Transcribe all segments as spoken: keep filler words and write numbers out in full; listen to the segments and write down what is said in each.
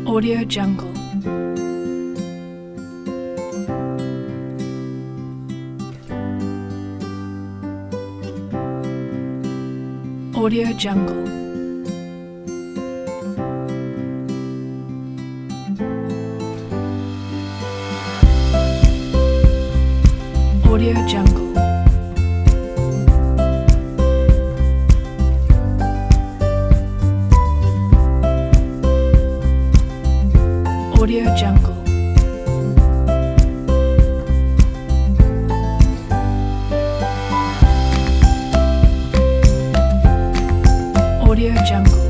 Audio Jungle. Audio Jungle. Audio Jungle. Audio Jungle. Audio Jungle.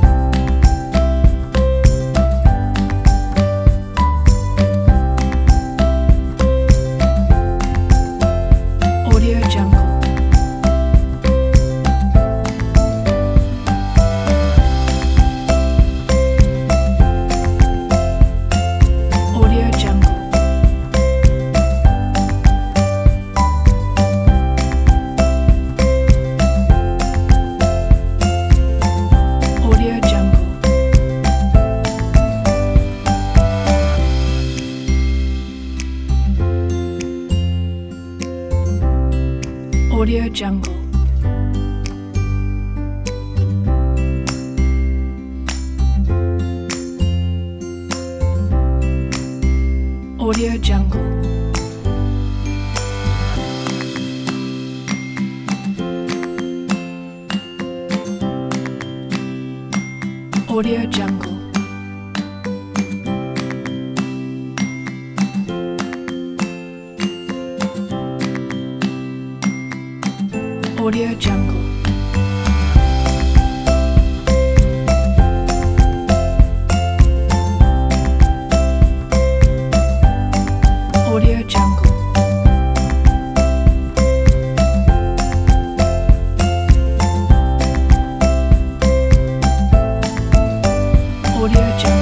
Audio Jungle. Audio Jungle. Audio Jungle. Audio Jungle. Audio Jungle. Audio Jungle. Audio Jungle. Audio Jungle. Audio Jungle.